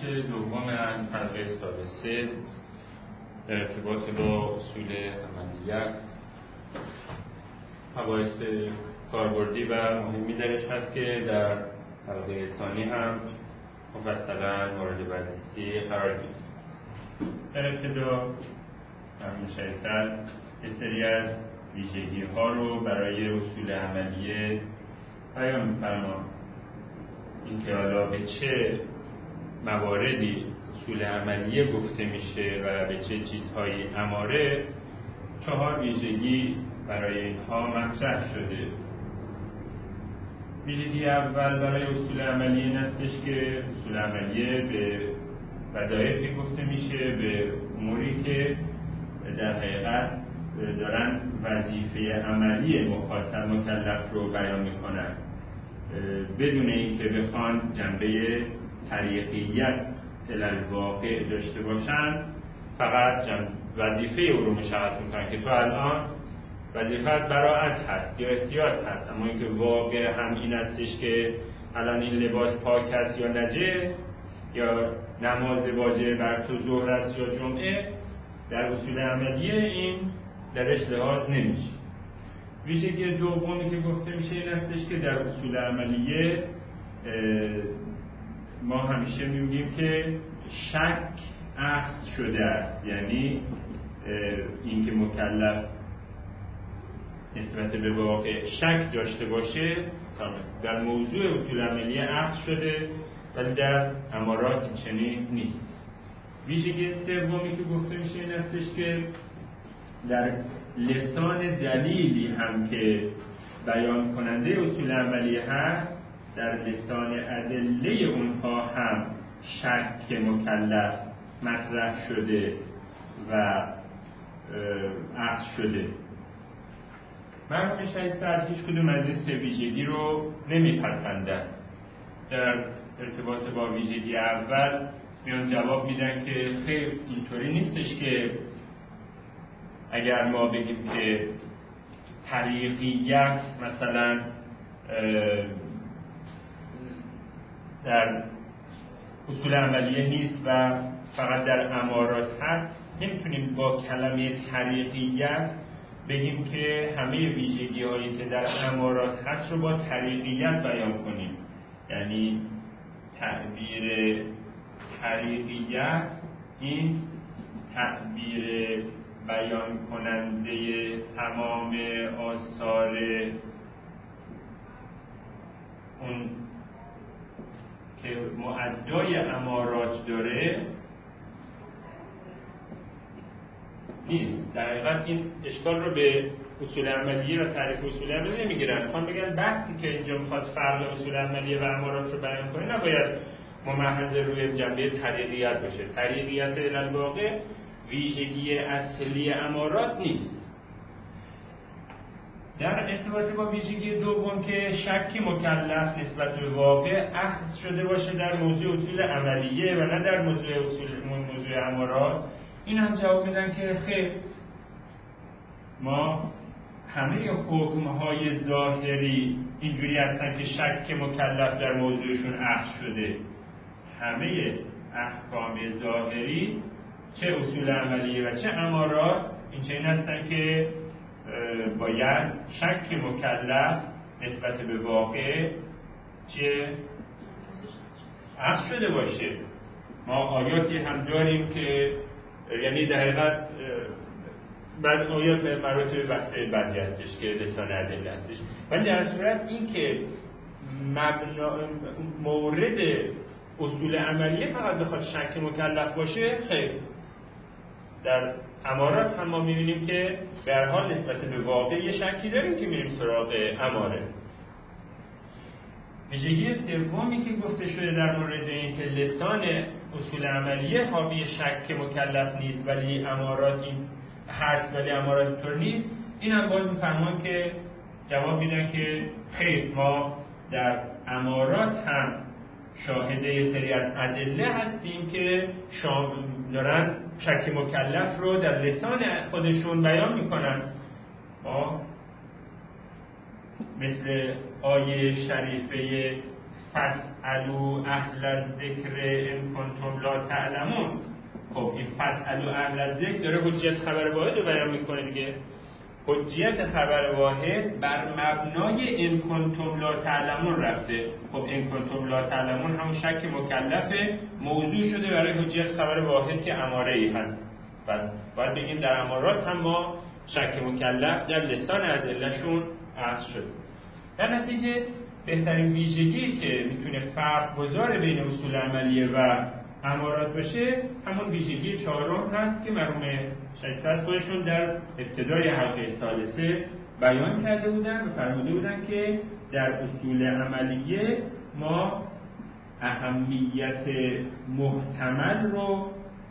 بخش دوم از حلقه ثالثه در ارتباط با اصول عملیه است. مباحث کاربردی و مهمی درش هست که در حلقه ثانی هم مفصلا مورد بررسی قرار گرفت. در ابتدا مشخصاً یه سری از ویژگی ها رو برای اصول عملیه بیان می‌فرمام. اینکه حالا به چه مواردی اصول عملیه گفته میشه و به چه چیزهایی اماره، 4 ویژگی برای اینها مطرح شده. ویژگی اول برای اصول عملیه این هستش که اصول عملیه به وظایفی گفته میشه، به اموری که در حقیقت دارن وظیفه عملی مکلف رو بیان میکنن، بدون اینکه بخوان جنبه طریقیت الواقع داشته باشن، فقط وظیفه او رو مشخص میکنن که تو الان وظیفت براعت هست یا احتیاط هست، اما اینکه واقع هم این هستش که الان این لباس پاک است یا نجس، یا نماز واجب بر تو ظهر است یا جمعه، در اصول عملیه این درش لحاظ نمیشه. ویژگی دومی که گفته میشه این هستش که در اصول عملیه ما همیشه میگیم که شک اخذ شده است، یعنی اینکه مکلف نسبت به واقع شک داشته باشه در موضوع اصول عملیه اخذ شده، ولی در امارات این چنین نیست. ویژگی سومی که گفته میشه این هستش که در لسان دلیلی هم که بیان کننده اصول عملیه هست، در لسان ادله اونها هم شک مکلف مطرح شده و اخذ شده. مرحوم شریعت هیچ کدوم از این 3 ویژگی رو نمیپسندن. در ارتباط با ویژگی اول میان جواب میدن که خیر، اینطوری نیستش که اگر ما بگیم که طریقیت مثلا در اصول عملیه نیست و فقط در امارات هست، نمیتونیم با کلمه طریقیت بگیم که همه ویژگی هایی که در امارات هست رو با طریقیت بیان کنیم. یعنی تعبیر طریقیت این تعبیر بیان کننده تمام آثار اون که معدای امارات داره نیست. در حقیقت این اشکال رو به اصول عملیه و تعریف اصول عملیه نمیگیرن. میخوان بگن بحثی که اینجا میخواد فرق اصول عملیه و امارات رو بیان کنه نباید ممحض روی جنبه طریقیت باشه. طریقیت الواقع ویژگی اصلی امارات نیست. در ارتباط با ویژگی دوم که شکی مکلف نسبت به واقع اخذ شده باشه در موضوع اصول عملیه و نه در موضوع امارات، این هم جواب میدن که خیر، ما همه حکم‌های ظاهری اینجوری هستن که شک مکلف در موضوعشون اخذ شده. همه احکام ظاهری چه اصول عملیه و چه امارات این چنین هستن که باید شک مکلف نسبت به واقع چه اخذ شده باشه. ما آیاتی هم داریم که یعنی در حقیقت بعد آیات به مراتب بحث بعدی هستش که لسان ادله هستش، ولی در صورت این که مورد اصول عملیه فقط بخواد شک مکلف باشه، خیر. در امارات هم ما می‌بینیم که به هر حال نسبت به واقع یه شکی داریم که میریم سراغ اماره. ویژگی سومی که گفته شده در مورد این که لسان اصول عملیه حاوی شک مکلف نیست ولی امارات این هست ولی امارات اینطور نیست، این هم باز می‌فهمن که جواب میدن که خیر، ما در امارات هم شاهده سری از ادله هستیم که دارن شک مکلف رو در لسان خودشون بیان میکنن. ما مثل آیه شریفه فاسألوا اهل الذکر ان کنتم لا تعلمون. خب این فاسألوا اهل الذکر داره حجیت خبر واحد رو بیان میکنه دیگه. حجیت خبر واحد بر مبنای ان کنتم لا تعلمون رفته. خب ان کنتم لا تعلمون همون شک مکلفه، موضوع شده برای حجیت خبر واحد که اماره ای هست. پس باید بگیم در امارات هم ما شک مکلف در لسان ادلهشون عرض شده. در نتیجه بهترین ویژگی که میتونه فرق گذار بین اصول عملیه و امارات باشه همون ویژگی چهارم هست که مرحوم شیخ صدر خودشون در ابتدای حلقه ثالثه بیان کرده بودن و فرموده بودن که در اصول عملیه ما اهمیت محتمل رو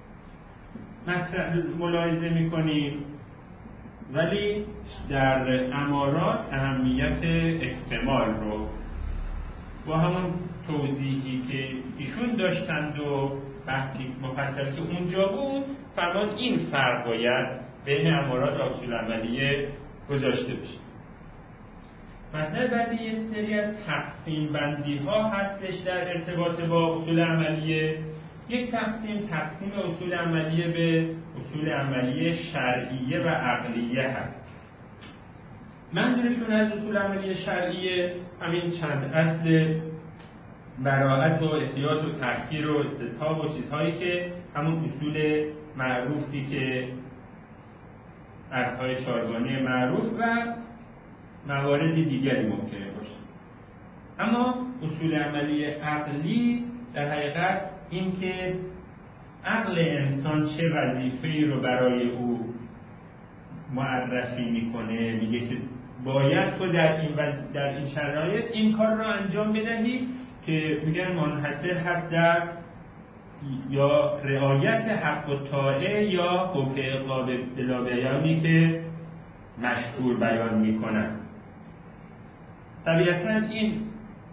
ملاحظه میکنیم، ولی در امارات اهمیت احتمال رو با همون توضیحی که ایشون داشتند و بحثی مفصل که اونجا بود فرمود این فرق باید بین امارات و اصول عملیه گذاشته بشه. مثلا بعد یه سری از تقسیم بندی ها هستش در ارتباط با اصول عملیه. یک تقسیم اصول عملیه به اصول عملیه شرعیه و عقلیه هست. منظورشون از اصول عملیه شرعیه همین چند اصل براءت و احتیاط و تأخیر و استصحاب و چیزهایی که همون اصول معروفی که اصلهای چارگانه معروف و موارد دیگری ممکنه باشه. اما اصول عملیه عقلی در حقیقت این که عقل انسان چه وظیفه‌ای رو برای او معرفی میکنه، میگه که باید تو در این شرایط این کار رو انجام بدهی که میگن منحصر هست در یا رعایت حق و طاعه یا حقوق بلا بیانی که مشهور بیان میکنن. طبیعتاً این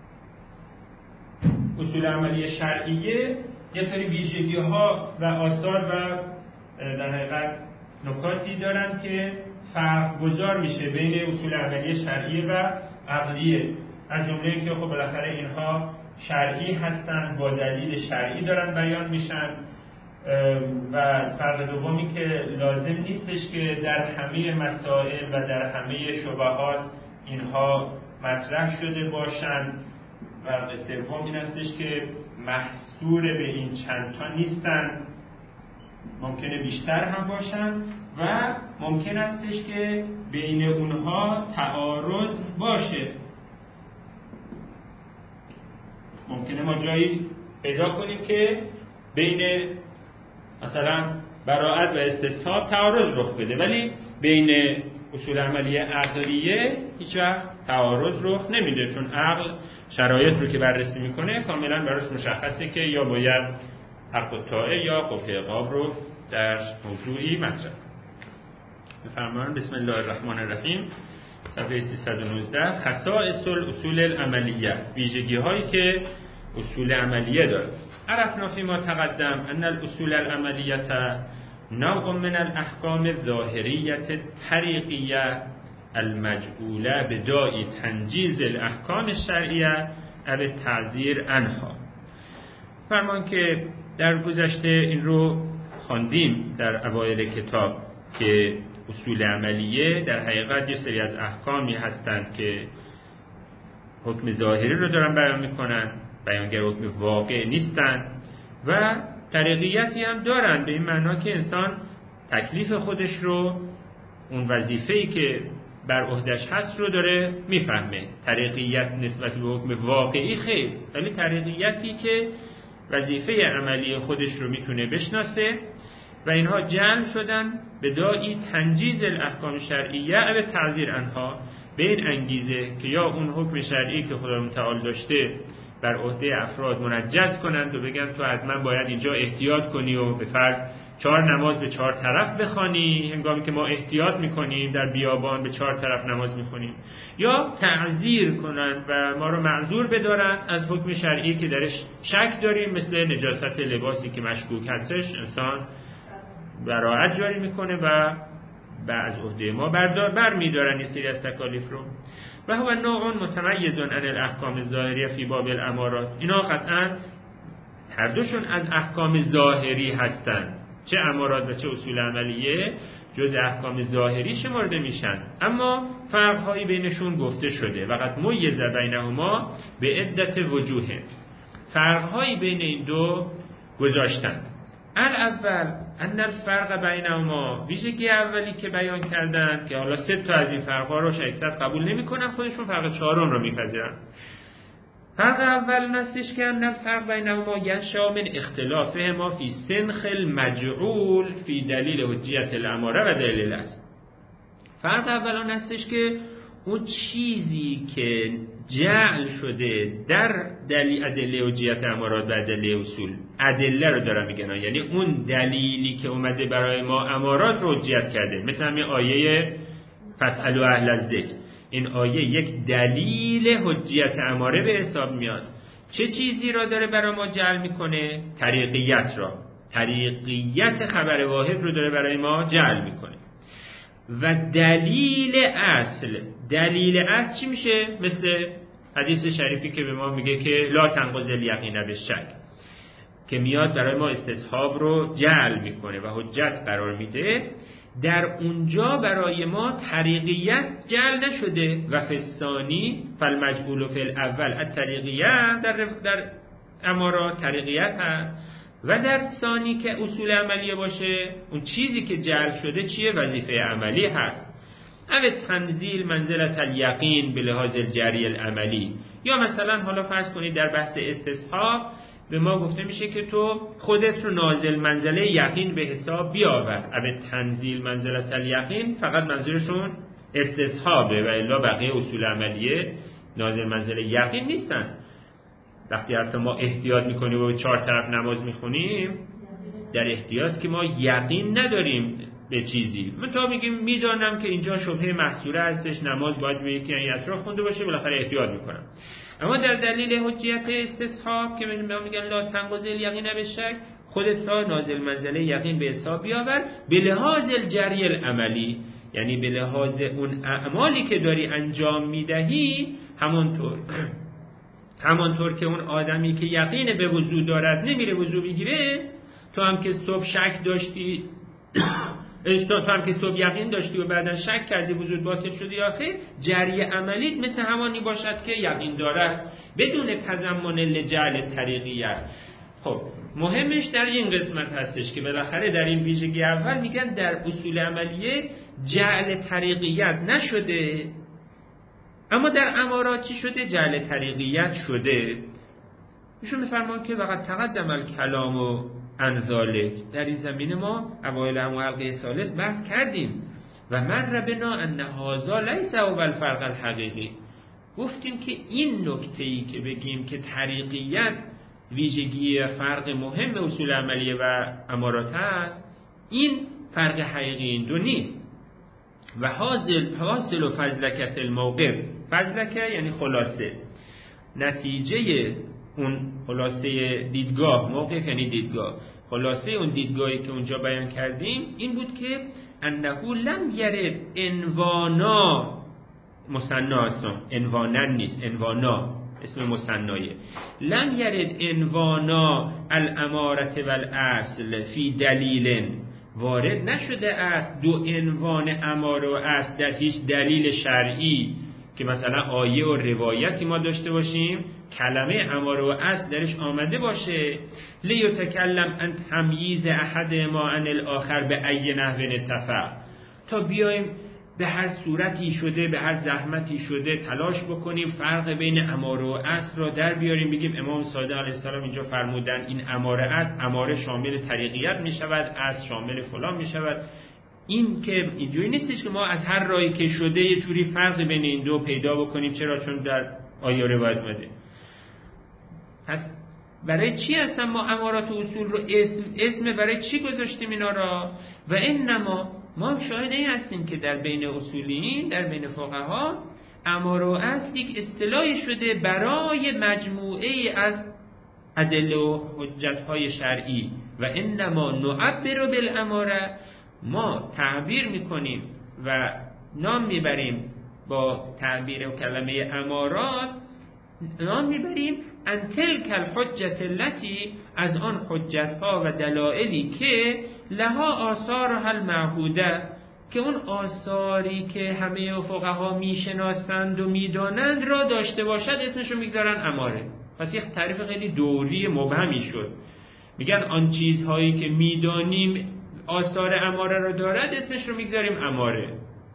اصول عملی شرعیه یه سری ویژگی ها و آثار و در حقیقت نکاتی دارن که فرق گذار میشه بین اصول عملی شرعیه و عقلیه. از جمله اینکه خب بالاخره اینها شرعی هستن، با دلیل شرعی دارن بیان میشن و فرق دومی که لازم نیستش که در همه مسائل و در همه شبهات اینها مطرح شده باشن. فرق سوم این هستش که محصور به این چند تا نیستن، ممکنه بیشتر هم باشن و ممکن استش که بین اونها تعارض باشه. ممکنه ما جایی پیدا کنیم که بین مثلا براءت و استصحاب تعارض رخ بده، ولی بین اصول عملی عقلیه هیچ وقت تعارض رخ نمیده، چون عقل شرایط رو که بررسی میکنه کاملا براش مشخصه که یا باید حق و طاعه یا حقوق عقاب رو در موضوعی مطرح کنه. بفرمایید بسم الله الرحمن الرحیم. صفحه 319 خصائص الاصول العملیه، ویژگی هایی که اصول عملیه داره. عرفنا فيما تقدم ان الاصول العملیه نوع من الاحکام الظاهریه الطریقیه المجعوله بداعی تنجیز الاحکام الشرعیه او التعزیر عنها. فرمان که در گذشته این رو خواندیم در اوایل کتاب که اصول عملیه در حقیقت یه سری از احکامی هستند که حکم ظاهری رو دارن بیان میکنن، بیانگر حکم واقع نیستن و طریقیتی هم دارن، به این معنا که انسان تکلیف خودش رو، اون وظیفه‌ای که بر عهده‌اش هست رو داره میفهمه. طریقیت نسبت به حکم واقعی خیر، ولی طریقیتی که وظیفه عملی خودش رو میتونه بشناسه و اینها جمع شدن به داعی تنجیز الاحکام شرعیه و تعزیر عنها، به این انگیزه که یا اون حکم شرعی که خدا متعال داشته بر عهده افراد منجز کنند و بگن تو حتما باید اینجا احتیاط کنی و به فرض 4 نماز به 4 طرف بخوانی، هنگامی که ما احتیاط میکنیم در بیابان به 4 طرف نماز میخونیم، یا تعزیر کنند و ما رو معذور بدارند از حکم شرعی که درش شک داریم، مثل نجاست لباسی که مشکوک هستش انسان براءت جاری میکنه و از عهده ما برمی‌دارن این سری از تکالیف رو. و هو نوع متمیز عن الاحکام الظاهریه فی باب الامارات. اینا قطعا هر دوشون از احکام ظاهری هستند، چه امارات و چه اصول عملیه جز احکام ظاهری شمرده میشن، اما فرق‌هایی بینشون گفته شده. وقت میز بینهما به عدت وجوه، فرق‌هایی بین این دو گذاشتن. الاول ان الفرق بینهما، ویژگی اولی که بیان کردن که حالا 3 تا از این فرق‌ها رو شخصیت قبول نمی‌کنن، خودشون فرق 4 رو میپذیرن. فرق اول نستش که ان الفرق بینهما ینشأ من اختلاف ما فی سنخ المجعول فی دلیل حجیت الاماره و دلیل الاصل. فرق اول نستش که اون چیزی که جعل شده در دلیل ادله حجیت امارات و ادله اصول، ادله رو دارم میگن، یعنی اون دلیلی که اومده برای ما امارات رو حجیت کرده، مثل همین آیه فاسألوا اهل الذکر، این آیه یک دلیل حجیت اماره به حساب میاد. چه چیزی را داره برای ما جعل میکنه؟ طریقیت را، طریقیت خبر واحد رو داره برای ما جعل میکنه. و دلیل اصل، دلیل اصل چی میشه؟ مثل حدیث شریفی که به ما میگه که لا تنقض الیقین بالشک، که میاد برای ما استصحاب رو جعل میکنه و حجت قرار میده. در اونجا برای ما طریقیت جعل نشده. و فی الثانی فالمجعول فی الاول الطریقیت، در امارات طریقیت هست، و در ثانی که اصول عملیه باشه اون چیزی که جعل شده چیه؟ وظیفه عملی هست. او تنزیل منزلت الیقین به لحاظ الجری العملی. یا مثلا حالا فرض کنید در بحث استصحاب به ما گفته میشه که تو خودت رو نازل منزله یقین به حساب بیاور. او تنزیل منزلت الیقین فقط منظورشون استصحابه و الا بقیه اصول عملیه نازل منزله یقین نیستن. وقتی حتی ما احتیاط میکنیم و 4 طرف نماز میخونیم، در احتیاط که ما یقین نداریم به چیزی، من تا میگیم میدانم که اینجا شبهه محصوره هستش، نماز باید به یکی این اطراف خونده باشه، بالاخره احتیاط میکنم. اما در دلیل حجیت استصحاب که میگن لا تنقض الیقین بالشک، خودت را نازل منزله یقین به حساب بیاور به لحاظ الجری العملی، یعنی به لحاظ اون اعمالی که داری انجام میدهی. همانطور که اون آدمی که یقین به وضو دارد نمیره وضو بگیره، تو هم که صبح شک داشتی تو هم که صبح یقین داشتی و بعدا شک کردی وضو باطل شدی، یا خیر، جری عملیت مثل همانی باشد که یقین دارد بدون تضمن لجعل طریقیت. خب مهمش در این قسمت هستش که بالاخره در این ویژگی اول میگن در اصول عملیه جعل طریقیت نشده، اما در امارات چی شده؟ جعل طریقیت شده. ایشون میفرمان که وقت تقدم الکلام و انذالک، در این زمینه ما اوایل همون حلقه ثالث بحث کردیم و مر بنا ان هذا لیس هو الفرق الحقیقی. گفتیم که این نکته‌ای که بگیم که طریقیت ویژگی فرق مهم اصول عملیه و امارات هست، این فرق حقیقی این دو نیست. و حاصل و فضلکت الموقف، فضلکه یعنی خلاصه، نتیجه اون خلاصه دیدگاه، موقف یعنی دیدگاه، خلاصه اون دیدگاهی که اونجا بیان کردیم این بود که انه لم یرد انوانا مثنا، انوانن نیست، انوانا اسم مثنایه، لم یرد انوانا الامارت والاصل فی دلیل، وارد نشده است دو عنوان اماره و اصل در هیچ دلیل شرعی که مثلا آیه و روایتی ما داشته باشیم کلمه اماره و اصل درش آمده باشه لیتکلم ان تمییز احد ما عن الاخر به ای نحو اتفق، تا بیایم به هر صورتی شده به هر زحمتی شده تلاش بکنیم فرق بین اماره و اصل را در بیاریم، بگیم امام صادق علیه السلام اینجا فرمودن این اماره است، اماره شامل طریقیت می شود، اصل شامل فلان می شود. این که اینجوری نیستش که ما از هر راهی که شده یه جوری فرق بین این دو پیدا بکنیم. چرا؟ چون در آیه روایت اومده. پس برای چی اصلا ما امارات و اصول رو اسم برای چی گذاشتیم اینا را؟ و انما ما شاهد این هستیم که در بین اصولیین، در بین فقها، اماره و اصل یک اصطلاحی شده برای مجموعه از ادله و حجت‌های شرعی. و انما نعبر بالاماره، ما تعبیر میکنیم و نام میبریم با تعبیر و کلمه امارات، نام میبریم ان تلک الحجت التي، از آن حجت ها و دلائلی که لها آثارها المعهوده، که اون آثاری که همه فقها میشناسند و میدانند را داشته باشد اسمش رو میگذارن اماره. پس یک تعریف خیلی دوری مبهمی شد. میگن آن چیزهایی که میدانیم آثار اماره رو دارد اسمش رو میگذاریم اماره.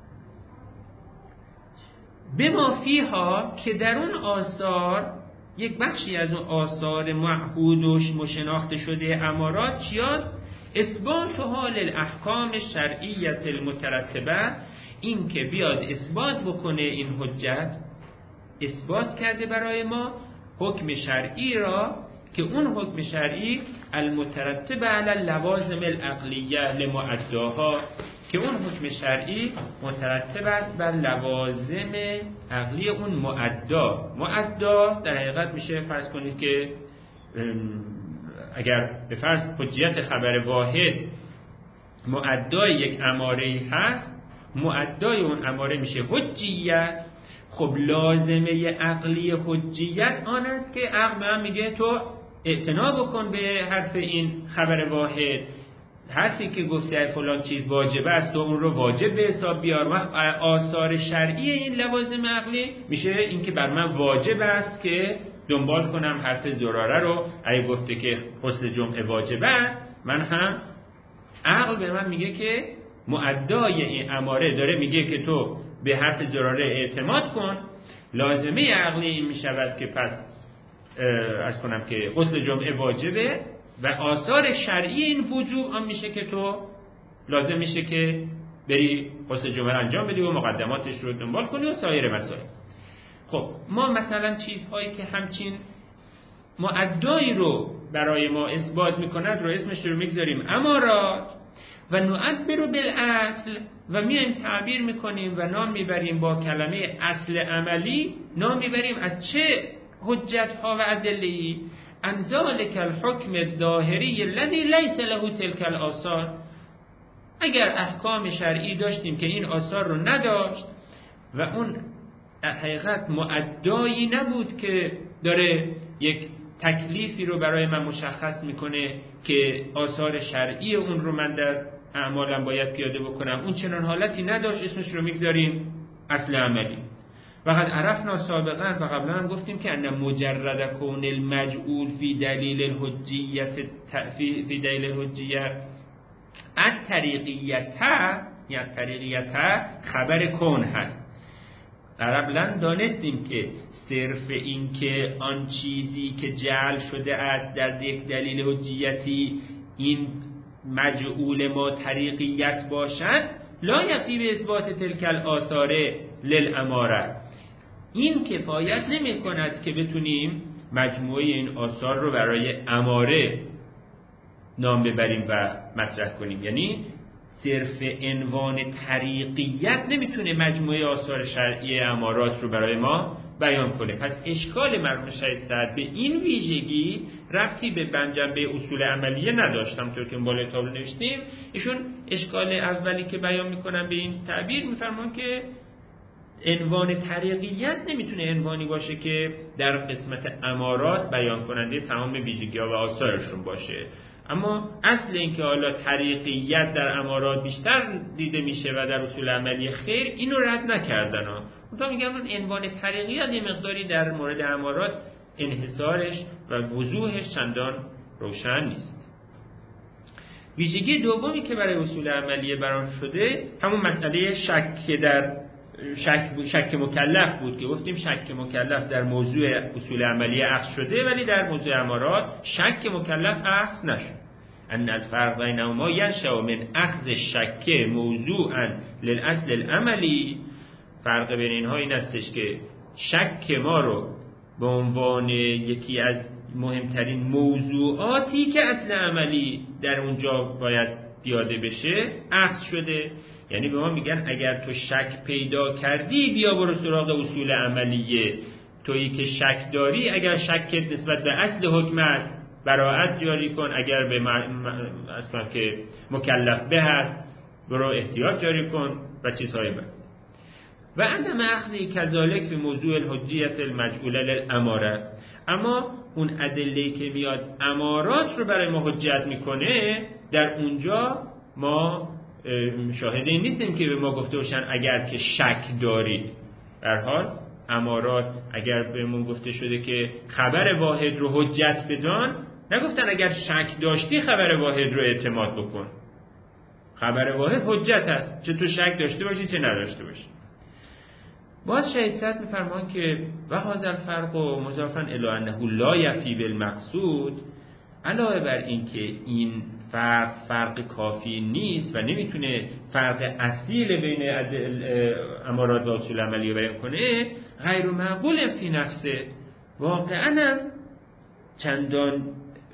بما فیها، که در اون آثار یک بخشی از اون آثار معهود و مشناخته شده امارات چیاست؟ اثبات حال الاحکام شرعیت المترتبه، این که بیاد اثبات بکنه، این حجت اثبات کرده برای ما حکم شرعی را که اون حکم شرعی المترتبه علی اللوازم العقلیه لمؤداها، که اون حکم شرعی مترتب است بر لوازم عقلی اون مؤدا در حقیقت میشه فرض کنید که اگر به فرض حجیت خبر واحد مؤدای یک اماره هست، مؤدای اون اماره میشه حجیت. خب لازمه عقلی حجیت آن است که عقل به من میگه تو اعتنا بکن به حرف این خبر واحد، حرفی که گفته فلان چیز واجب است تو اون رو واجب به حساب بیار. وقت آثار شرعی این لوازم عقلی میشه این که بر من واجب است که دنبال کنم حرف زراره رو. اگه گفته که غسل جمعه واجب است، من هم عقل به من میگه که مؤدای این اماره داره میگه که تو به حرف زراره اعتماد کن. لازمه عقلی این میشود که پس عرض کنم که غسل جمعه واجبه و آثار شرعی این وجوب آن میشه که تو لازم میشه که بری غسل جمعه انجام بدی و مقدماتش رو دنبال کنی و سایر مسائل. خب ما مثلا چیزهایی که همچین مؤدایی رو برای ما اثبات میکند رو اسمش رو میگذاریم امارات و نعبر بالاصل، و میایم تعبیر میکنیم و نام میبریم با کلمه اصل عملی، نام میبریم از چه حجت ها و ادله‌ای ان ذلک الحکم الظاهری الذی لیس له تلک الاثار. اگر احکام شرعی داشتیم که این آثار رو نداشت و اون حقیقت مؤدایی نبود که داره یک تکلیفی رو برای من مشخص میکنه که آثار شرعی اون رو من در اعمالم باید پیاده بکنم، اون چنان حالتی نداشت، اسمش رو میگذاریم اصل عملی. وقد عرفنا سابقا و قبلا هم گفتیم که ان مجرد کون المجعول فی دلیل الحجیت فی دلیل الحجیت الطریقیت خبر کون هست. قبلا دانستیم که صرف این که آن چیزی که جعل شده است در یک دلیل حجیتی این مجعول ما طریقیت باشد لا یفی به اثبات تلک الاثار للاماره، این کفایت نمی کند که بتونیم مجموعه این آثار رو برای اماره نام ببریم و مطرح کنیم. یعنی صرف عنوان طریقیت نمیتونه مجموعه آثار شرعی امارات رو برای ما بیان کنه. پس اشکال مرحوم شیخ سعد به این ویژگی ربطی به جنبه اصول عملیه نداشتم. طور که بالای تابلو نوشتیم، ایشون اشکال اولی که بیان میکنن به این تعبیر میفرمان که عنوان طریقیت نمیتونه عنوانی باشه که در قسمت امارات بیان کننده تمام ویژگی‌ها و آثارشون باشه. اما اصل این که حالا طریقیت در امارات بیشتر دیده میشه و در اصول عملی خیر، اینو رد نکردن ها. اونتا میگن اون عنوان طریقیت یه مقداری در مورد امارات انحصارش و وضوحش چندان روشن نیست. ویژگی دومی که برای اصول عملیه بیان شده همون مسئله شک مکلف بود که گفتیم شک مکلف در موضوع اصول عملیه اخذ شده ولی در موضوع امارات شک مکلف اخذ نشد. ان الفرق بینهما ینشأ من اخذ الشک موضوعا للاصل العملی. فرق بین اینها این استش که شک ما رو به عنوان یکی از مهمترین موضوعاتی که اصل عملی در اونجا باید پیاده بشه اخذ شده. یعنی به ما میگن اگر تو شک پیدا کردی بیا برو سراغ اصول عملیه. تویی که شک داری اگر شکت نسبت به اصل حکم است براءت جاری کن، اگر به که مکلف به هست برو احتیاط جاری کن و چیزهای بعد. و عدم اخذی کذالک به موضوع الحجیت المجعوله للاماره، اما اون ادله‌ای که میاد امارات رو برای ما حجت میکنه، در اونجا ما شاهد این نیستیم که به ما گفته باشن اگر که شک دارید. در حال امارات اگر بهمون گفته شده که خبر واحد رو حجت بدان، نگفتن اگر شک داشتی خبر واحد رو اعتماد بکن. خبر واحد حجت هست، چه تو شک داشته باشی چه نداشته باشی. باز شهید صدر میفرمان که و هذا الفرق مضافا الی انه لا یفی بالمقصود، علاوه بر این که این فرق کافی نیست و نمیتونه فرق اصیل بین امارات و اصول عملی بیان کنه، غیر معقول فی نفسه، واقعا چندان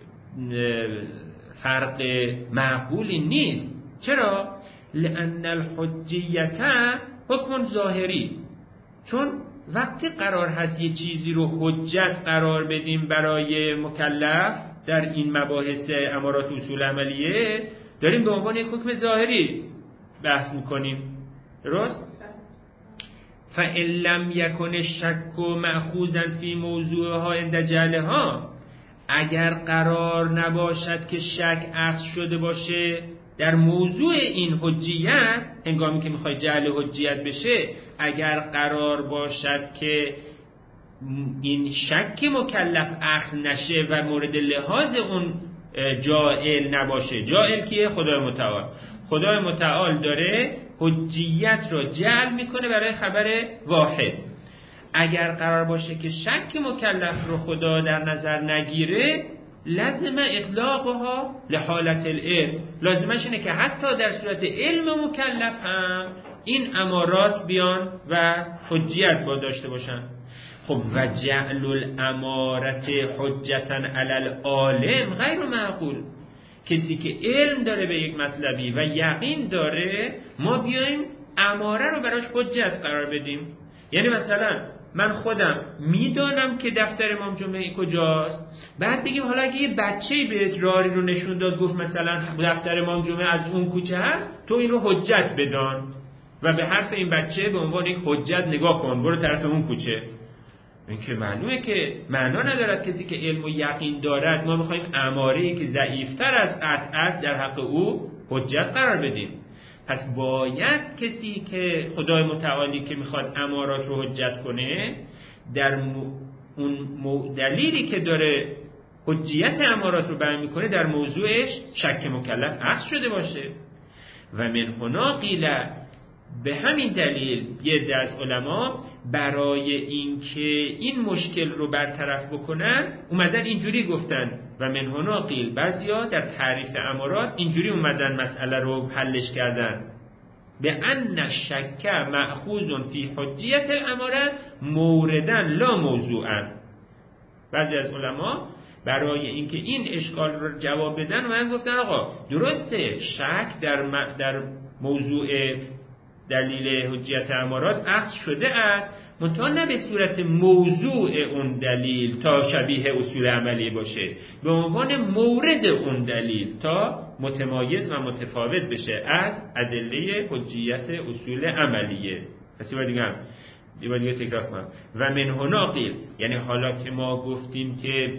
فرق معقولی نیست. چرا؟ لأن الحجیت حکم ظاهری، چون وقتی قرار هست یه چیزی رو حجت قرار بدیم برای مکلف در این مباحث امارات و اصول عملیه، داریم به عنوان یک حکم ظاهری بحث میکنیم. درست؟ فَإِن لَمْ يَكُنِ الشَّكُّ مَأْخُوذًا فِي موضوعها عند جهلها، اگر قرار نباشد که شک اخذ شده باشه در موضوع این حجیت، هنگامی که میخوای جعل حجیت بشه، اگر قرار باشد که این شک مکلف اخذ نشه و مورد لحاظ اون جائل نباشه. جائل کیه؟ خدای متعال. خدای متعال داره حجیت رو جعل میکنه برای خبر واحد. اگر قرار باشه که شک مکلف رو خدا در نظر نگیره، لازم اطلاقها لحالت العلم، لازمش اینه که حتی در صورت علم مکلف هم این امارات بیان و حجیت با داشته باشن. خب و جعل الامارت حجتا علی العالم غیر معقول. کسی که علم داره به یک مطلبی و یقین داره، ما بیایم اماره رو براش حجت قرار بدیم. یعنی مثلا من خودم میدانم که دفتر امام جمعه کجاست، بعد بگیم حالا اگه یه بچه‌ای بهت راهی رو نشون داد، گفت مثلا دفتر امام جمعه از اون کوچه هست، تو این رو حجت بدان و به حرف این بچه به عنوان یک حجت نگاه کن، برو طرف اون کوچه. این که معلومه که معنا ندارد کسی که علم و یقین دارد ما بخوایم اماره‌ای که ضعیفتر از قطع است در حق او حجت قرار بدیم. پس باید کسی که خدای متعالی که میخواد امارات رو حجت کنه، در اون دلیلی که داره حجیت امارات رو بیان میکنه در موضوعش شک مکلف اخذ شده باشه. و من هنا قیل، به همین دلیل یه عده از علما برای اینکه این مشکل رو برطرف بکنن اومدن اینجوری گفتن و من هنا قیل، بعضیا در تعریف امارات اینجوری اومدن مسئله رو حلش کردن، به ان الشک مأخوذ فی حجیت الاماره موردن لا موضوعا. بعضی از علما برای اینکه این اشکال رو جواب بدن من گفتن آقا درسته شک در موضوع دلیل حجیت امارات اخذ شده است، منتها نه به صورت موضوع اون دلیل تا شبیه اصول عملی باشه، به عنوان مورد اون دلیل تا متمایز و متفاوت بشه از ادله حجیت اصول عملیه. پس دیگه تکرار کنم. و من هنا قیل، یعنی حالا که ما گفتیم که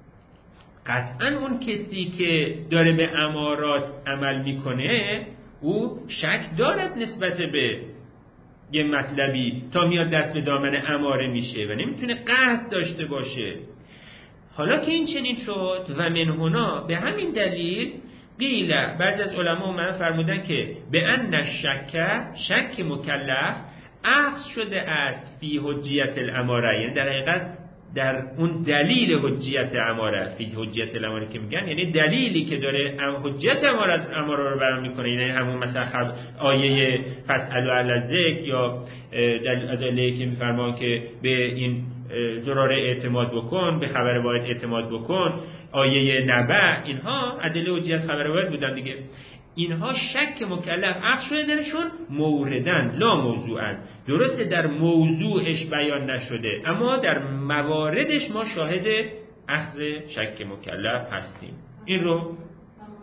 قطعا اون کسی که داره به امارات عمل میکنه او شک دارد نسبت به یه مطلبی تا میاد دست به دامن اماره میشه و نمیتونه قطع داشته باشه. حالا که این چنین شد و من هنا، به همین دلیل قیل، بعضی از علما من فرمودن که به ان شک مکلف اخذ شده است فی حجیت الاماره، یعنی در حقیقت در اون دلیل حجیت اماره، فی حجیت الاماره که میگن یعنی دلیلی که داره حجیت اماره رو بیان میکنه، یعنی همون مثلا آیه فاسألوا اهل الذکر یا دلیلی که میفرمان که به این ضرار اعتماد بکن، به خبر واحد اعتماد بکن، آیه نبأ، اینها ادله حجیت خبر واحد بودن دیگه. اینها شک مکلف اخذ شده درشون موردن لا موضوعن، درسته در موضوعش بیان نشده اما در مواردش ما شاهد اخذ شک مکلف هستیم. این رو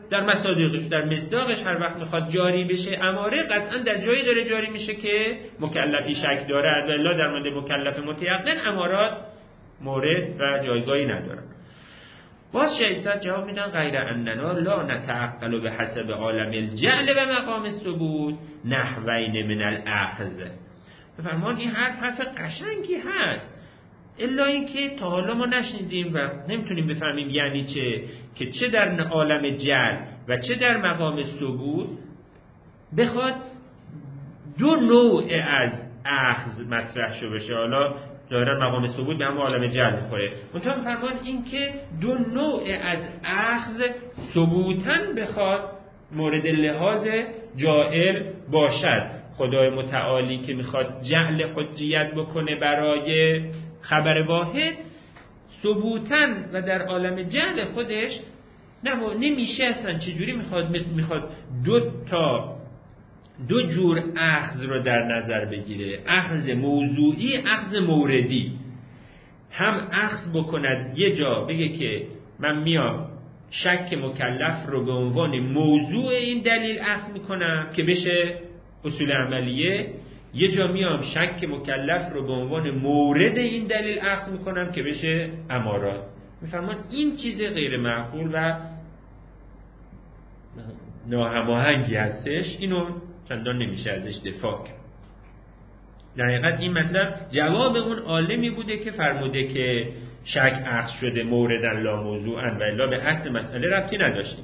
در مصادیقش، در مصداقش هر وقت میخواد جاری بشه اماره، قطعا در جایی داره جاری میشه که مکلفی شک داره، و الا در مورد مکلف متیقن امارات مورد و جایگاهی ندارن. باز شیخ جواب میدن غیر اننا لا نتعقل به حسب عالم الجعل و مقام الثبوت نحوین من الاخذ. بفرمان این حرف قشنگی هست، الا اینکه تا حالا ما نشنیدیم و نمیتونیم بفهمیم یعنی چه، که چه در عالم جعل و چه در مقام ثبوت بخواد دو نوع از اخذ مطرح شده بشه. حالا ظاهرا مقام ثبوت به هم عالم جعل میخوره، منتها فرمان این که دو نوع از اخذ ثبوتاً بخواد مورد لحاظ جائل باشد. خدای متعالی که میخواد جعل حجیت بکنه برای خبر واحد، ثبوتاً و در عالم جعل خودش نمیشه اصلا. چجوری میخواد دو جور اخذ رو در نظر بگیره، اخذ موضوعی، اخذ موردی. هم اخذ بکند یه جا بگه که من میام شک مکلف رو به عنوان موضوع این دلیل اخذ میکنم که بشه اصول عملیه، یه جا میام شک مکلف رو به عنوان مورد این دلیل اخذ میکنم که بشه امارات. میفرمان این چیز غیر معقول و ناهماهنگی هستش، اینو چندان نمیشه ازش دفاع کرد. در حقیقت این مطلب جواب اون عالمی بوده که فرموده که شک اخذ شده موردن لا موضوعن و الا به اصل مسئله ربطی نداشتیم.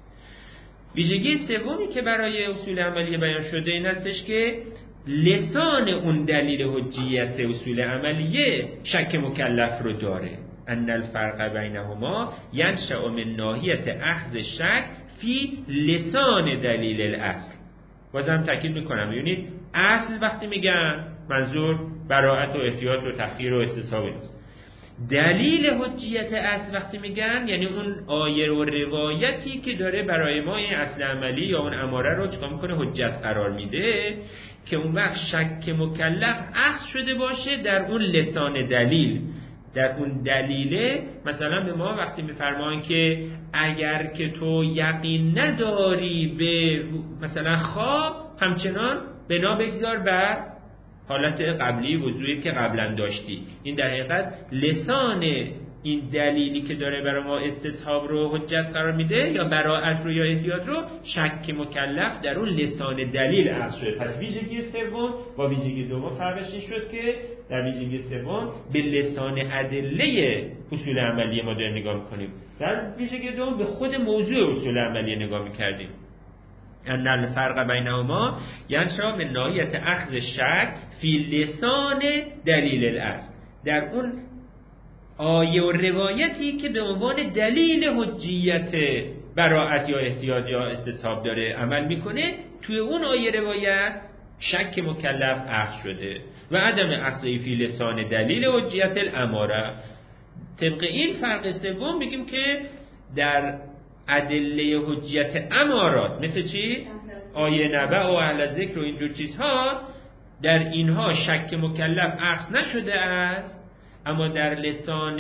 ویژگی سومی که برای اصول عملیه بیان شده این هستش که لسان اون دلیل حجیت اصول عملیه شک مکلف رو داره. ان الفرق بینهما ینشأ من ناحیت اخذ شک فی لسان دلیل الاصل. بازم تاکید میکنم، ببینید اصل وقتی میگن منظور براءت و احتیاط و تخییر و استصحاب نیست. دلیل حجیت اصل وقتی میگن یعنی اون آیه و روایتی که داره برای ما این اصل عملی یا اون اماره رو چیکار میکنه حجت قرار میده، که اون وقت شک مکلف اخذ شده باشه در اون لسان دلیل، در اون دلیله. مثلا به ما وقتی میفرمان که اگر که تو یقین نداری به مثلا خواب، همچنان بنا بگذار بر حالت قبلی وضوعی که قبلا داشتی. این در حقیقت لسان این دلیلی که داره برای ما استصحاب رو حجت قرار میده یا براءت رو یا احتیاط رو، شک مکلف در اون لسان دلیل اخذ شده. پس ویژگی سوم با ویژگی دوم فرقش این شد که در ویژگی سوم به لسان ادله اصول عملی ما داریم نگاه میکنیم، در ویژگی دوم به خود موضوع اصول عملی نگاه میکردیم. ان الفرق بینهما ینشأ من ناحیت اخذ شک فی لسان دلیل الاصل، در اون آیه و روایتی که به عنوان دلیل حجیت براءت یا احتیاط یا استصحاب داره عمل میکنه، توی اون آیه روایت شک مکلف اخذ شده و عدم اخذی فی لسان دلیل حجیت الاماره. طبق این فرق سوم بگیم که در ادله حجیت امارات مثل چی؟ آیه نبأ و اهل ذکر و اینجور چیزها، در اینها شک مکلف اخذ نشده است، اما در لسان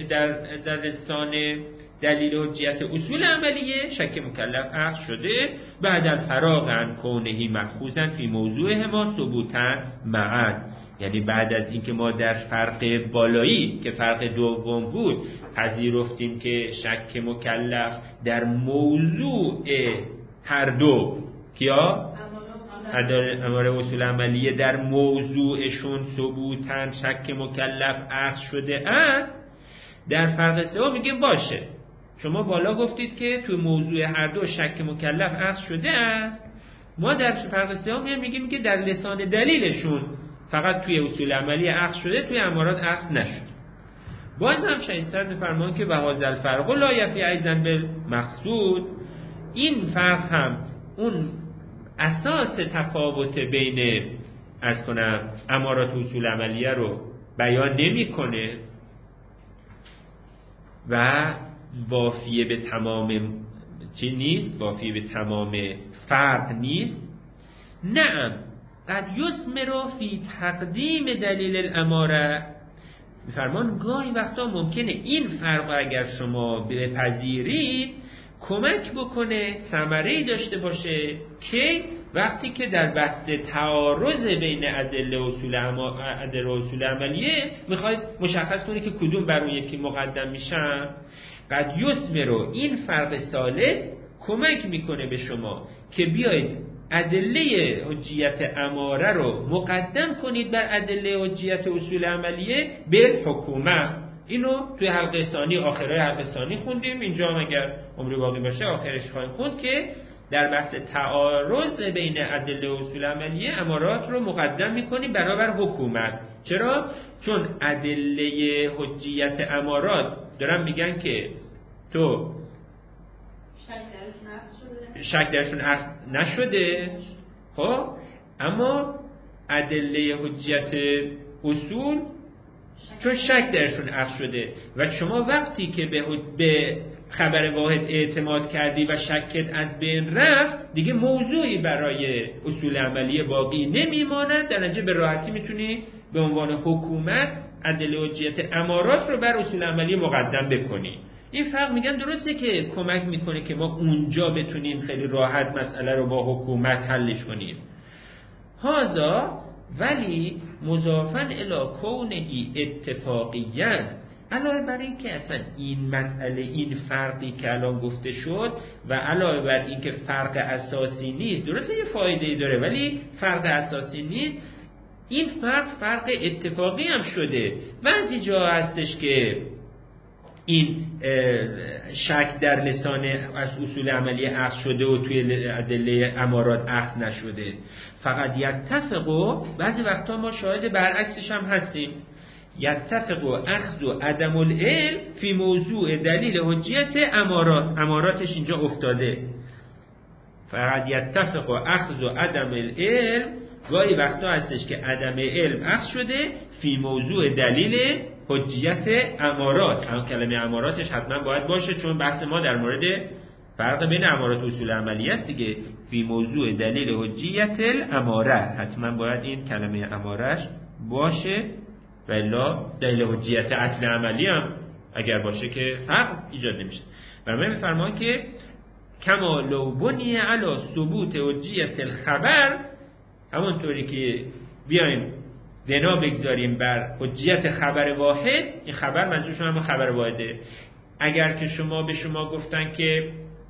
دلیل حجیت اصول عملیه شک مکلف اخذ شده بعد الفراغ عن کونه مأخوذا فی موضوعهما ثبوتا معا. یعنی بعد از اینکه ما در فرق بالایی که فرق دوم بود پذیرفتیم که شک مکلف در موضوع هر دو کیا اماره اصول عملیه در موضوعشون ثبوتاً شک مکلف اخذ شده است، در فرق سوم میگیم باشه شما بالا گفتید که تو موضوع هر دو شک مکلف اخذ شده است، ما در فرق سوم میگیم که در لسان دلیلشون فقط توی اصول عملی اخذ شده، توی امارات اخذ نشده. باز هم شایستر میفرمان که وهذا الفرق لا یفی ایضا بالمقصود، این فرق هم اون اساس تفاوت بین امارات و اصول عملیه رو بیان نمیکنه و وافیه به تمام چی نیست، وافیه به تمام فرق نیست. نعم قد یثمر فی تقدیم دلیل الاماره، میفرمان گاهی وقتا ممکنه این فرق اگر شما بپذیرید کمک بکنه ثمره‌ای داشته باشه که وقتی که در بحث تعارض بین ادله و اصول عملیه میخواید مشخص کنه که کدوم بر اون یکی مقدم میشن، قد یثمر این فرق ثالث کمک میکنه به شما که بیایید ادله حجیت اماره رو مقدم کنید بر ادله حجیت اصول عملیه به حکومت. اینو توی حلقه ثانی، آخرای حلقه ثانی خوندیم، اینجا هم اگر عمری باقی باشه آخرش خواهیم خوند که در بحث تعارض بین ادله و اصول عملیه امارات رو مقدم میکنیم برابر حکومت. چرا؟ چون ادله حجیت امارات دارن میگن که تو شک درشون اخذ نشده، خب اما ادله حجیت اصول چون شک درشون اخذ شده و شما وقتی که به خبر واحد اعتماد کردی و شکت از بین رفت دیگه موضوعی برای اصول عملیه باقی نمیماند، در نتیجه به راحتی میتونی به عنوان حکومت ادله حجیت امارات رو بر اصول عملیه مقدم بکنی. این فرق میگن درسته که کمک میکنه که ما اونجا بتونیم خیلی راحت مسئله رو با حکومت حلش کنیم. هذا ولی مضافاً الی کونه اتفاقیاً، علاوه بر این که اصلا این مسئله، این فرقی که الان گفته شد و علاوه بر این که فرق اساسی نیست، درسته یه فایده‌ای داره ولی فرق اساسی نیست، این فرق اتفاقی هم شده. بعضی جا هستش که این شک در لسان از اصول عملی اخذ شده و توی ادله امارات اخذ نشده. فقط یتفقوا، بعضی وقتا ما شاهد برعکسش هم هستیم، یتفقوا اخذ و عدم العلم فی موضوع دلیل حجیت اماراتش اینجا افتاده. فقط یتفقوا اخذ و عدم العلم، گاهی وقتا هستش که عدم علم اخذ شده فی موضوع دلیل حجیت امارات. هم کلمه اماراتش حتما باید باشه چون بحث ما در مورد فرق بین امارات و اصول عملی است دیگه. فی موضوع دلیل حجیت الاماره، حتما باید این کلمه امارش باشه و الا دلیل حجیت اصل عملی هم اگر باشه که فرق ایجاد نمیشه. و من میفرمان که کما لو بنی علی ثبوت حجیت الخبر، همونطوری که بیایم بنا بگذاریم بر حجیت خبر واحد، این خبر منظورش هم خبر واحده. اگر که شما به شما گفتن که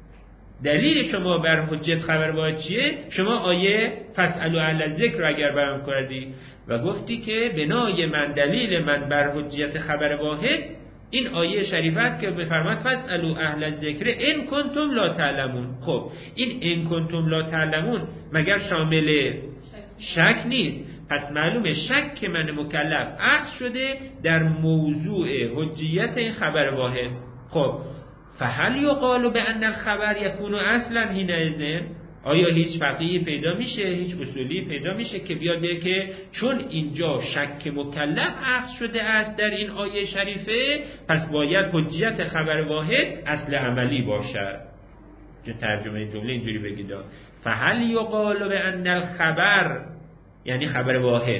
دلیل شما بر حجیت خبر واحد چیه، شما آیه فاسألوا اهل الذکر رو اگر بیان کردی و گفتی که بنای من دلیل من بر حجیت خبر واحد این آیه شریفه است که بفرماد فاسألوا اهل الذکر ان کنتم لا تعلمون. خب این ان کنتم لا تعلمون مگر شامل شک نیست؟ پس معلومه شک من مکلف اخذ شده در موضوع حجیت این خبر واحد. خب فهل یقال بان الخبر یکون اصلا حینئذ، آیا هیچ فقیهی پیدا میشه، هیچ اصولی پیدا میشه که بیاد بگه که چون اینجا شک مکلف اخذ شده است در این آیه شریفه پس باید حجیت خبر واحد اصل عملی باشد؟ که ترجمه جمله اینجوری بگید فهل یقال بان الخبر یعنی خبر واحد،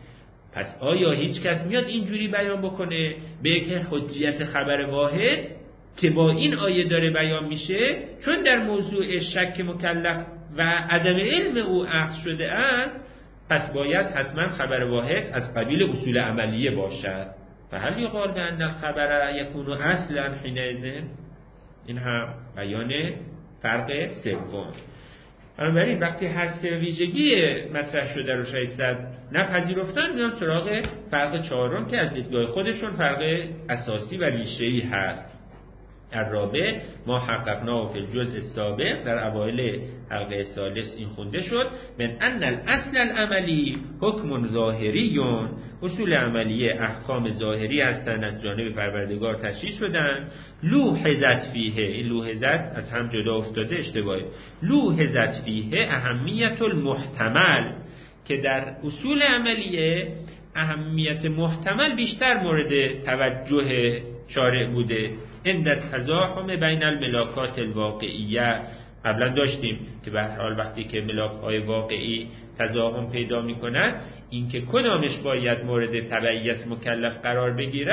پس آیا هیچ کس میاد اینجوری بیان بکنه به که حجیت خبر واحد که با این آیه داره بیان میشه چون در موضوع شک مکلف و عدم علم او اخذ شده است پس باید حتما خبر واحد از قبیل اصول عملیه باشد؟ فهل یقال بان الخبر یکون اصلا حینئذ، این هم بیان فرق سوم. بنابراین وقتی هر سه ویژگی مطرح شده رو شاید زد نپذیرفتن، میان سراغ فرق چهارم که از دیدگاه خودشون فرق اساسی و ریشه‌ای هست. الرابع ما حققنا فی الجزء السابق، در اوایل حلقه ثالث این خونده شد، من ان الاصل العملی حکم ظاهری، اصول عملیه احکام ظاهری هستند از جانب پروردگار تشریع شدند. لوحظت فیه، این لوحظت از هم جدا افتاده اشتباهی، لوحظت فیه اهمیت المحتمل، که در اصول عملیه اهمیت محتمل بیشتر مورد توجه شارع بوده. عند تزاحم بین الملاکات الواقعیه، قبلا داشتیم که به هر حال وقتی که ملاک‌های واقعی تزاحم پیدا می‌کند، اینکه کدامش باید مورد تبعیت مکلف قرار بگیرد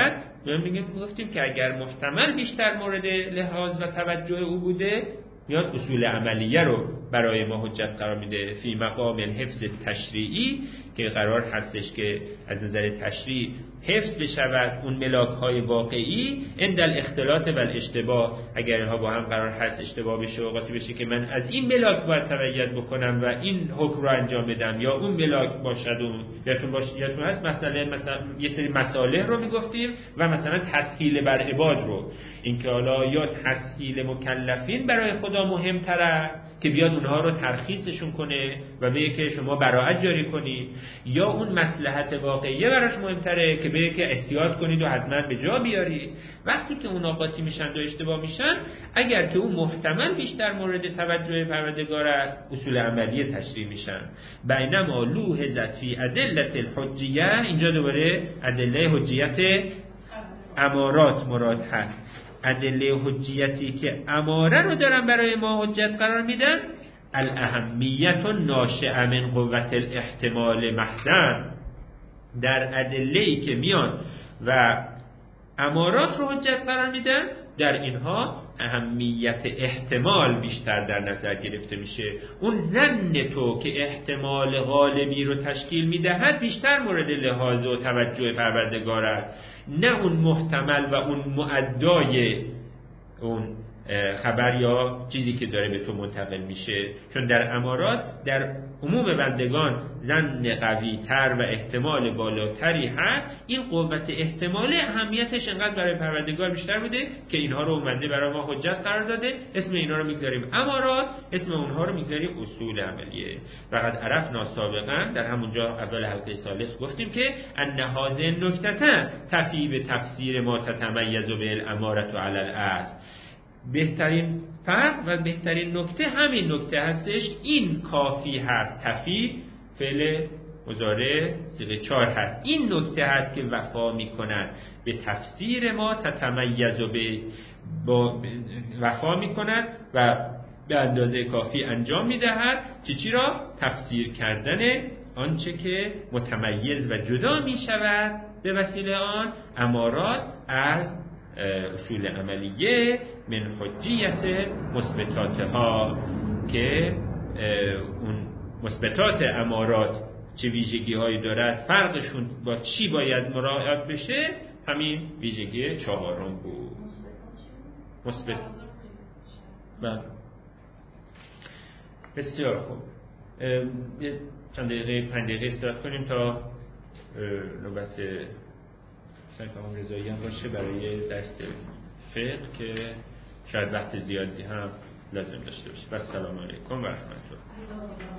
گفتیم که اگر محتمل بیشتر مورد لحاظ و توجه او بوده، میاد اصول عملیه رو برای ما حجت قرار میده. فی مقام الحفظ تشریعی، که قرار هستش که از نظر تشریع حفظ بشود اون ملاک های واقعی، عند الاختلاط و الاشتباه، اگر اینها با هم قرار هست اشتباه بشه، اوقاتی بشه که من از این ملاک باید تبعیت بکنم و این حکم رو انجام بدم، یا اون ملاک باشد. و یادتون هست مثلا یه سری مصالح رو میگفتیم و مثلا تسهیل بر عباد رو، اینکه حالا یا تسهیل مکلفین برای خدا مهمتر است که بیاد اونها رو ترخیصشون کنه و بگه که شما براءت جاری کنید، یا اون مصلحت واقعیه براش مهمتره که بگه که احتیاط کنید و حتما به جا بیارید. وقتی که اونا قاطی میشن و اشتباه میشن، اگر که اون محتمل بیشتر مورد توجه پروردگار است، اصول عملیه تشریع میشن. بینما لوحظت فی ادله الحجیه، اینجا دوباره ادله حجیت امارات مراد هست. ادله حجیتی که اماره رو دارن برای ما حجت قرار میدن، الاهمیت ناشئه من قوت الاحتمال محضاً، در ادله‌ای که میان و امارات رو حجت قرار میدن، در اینها اهمیت احتمال بیشتر در نظر گرفته میشه. اون ظن تو که احتمال غالبی رو تشکیل میدهد بیشتر مورد لحاظ و توجه پروردگار است، نه اون محتمل و اون مؤدای اون خبر یا چیزی که داره به تو منتقل میشه. چون در امارات در عموم بندگان ظن قوی تر و احتمال بالاتری هست، این قوت احتمال اهمیتش انقدر برای پروردگار بیشتر بوده که اینها رو اومده برای ما حجت قرار داده. اسم اینا رو میگذاریم امارات، اسم اونها رو میگذاریم اصول عملیه. فقط عرفنا سابقا در همونجا اول حلقه ثالث گفتیم که ان هذه النکته تفی به تفسیر ما تتمیز به الامارة علی الاصل. بهترین فرق و بهترین نکته همین نکته هستش. این کافی هست، تفی فعل مضارع صیغه 4 هست، این نکته هست که وفا میکند به تفسیر ما تتمیز به وفا میکند و به اندازه کافی انجام میدهد چی را؟ تفسیر کردن آنچه که متمیز و جدا میشود به وسیله آن امارات از اصول عملیه من حجیت مثبتاتها، که اون مثبتات امارات چه ویژگی هایی دارد، فرقشون با چی باید مراعات بشه، همین ویژگی 4 بود. مثبت. بسیار خوب. چند دقیقه 5 دقیقه استراحت کنیم تا نوبت سرکام رضایی هم باشه برای درس فقه که شاید وقت زیادی هم لازم داشته باشه. و السلام علیکم و رحمت الله.